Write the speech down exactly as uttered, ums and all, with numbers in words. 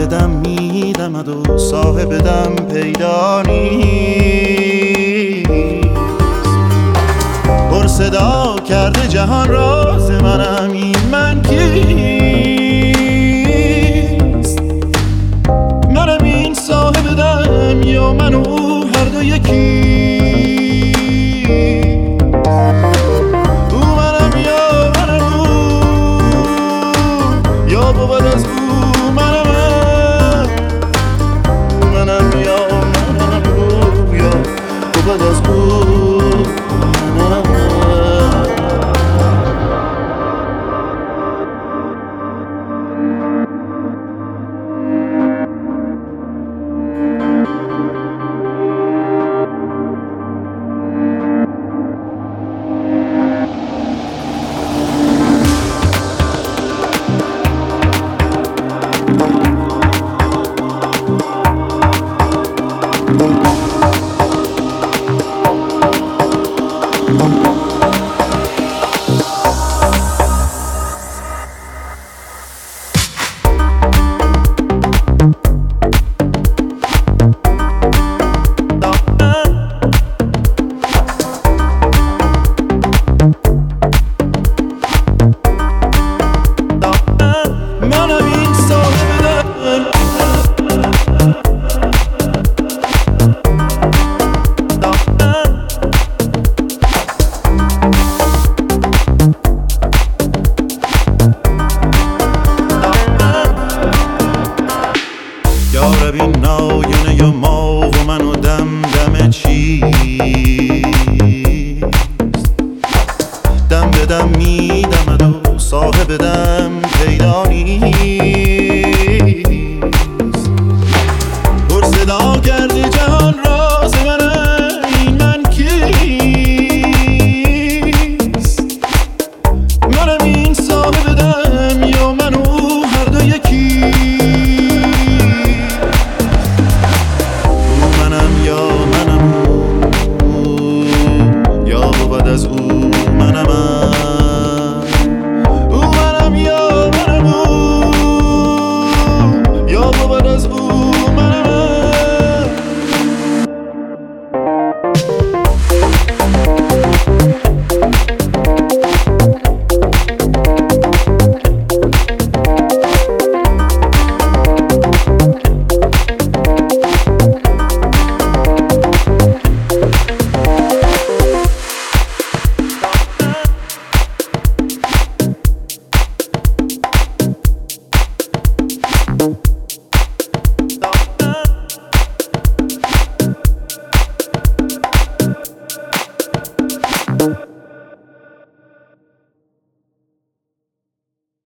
به دم میدمد و صاحب دم پیدا نیست. پر صدا کرده جهان راز منم، این من کیست؟ منم این صاحب دم یا من و او هر دو یکی؟ او منم یا منم او، یا بود از او منم من. منم یا منم او، یا بود از او منم من. یارب این ناینه ما و من و دم دم چیست؟ دم به دم میدمد و صاحب دم پیدا نیست.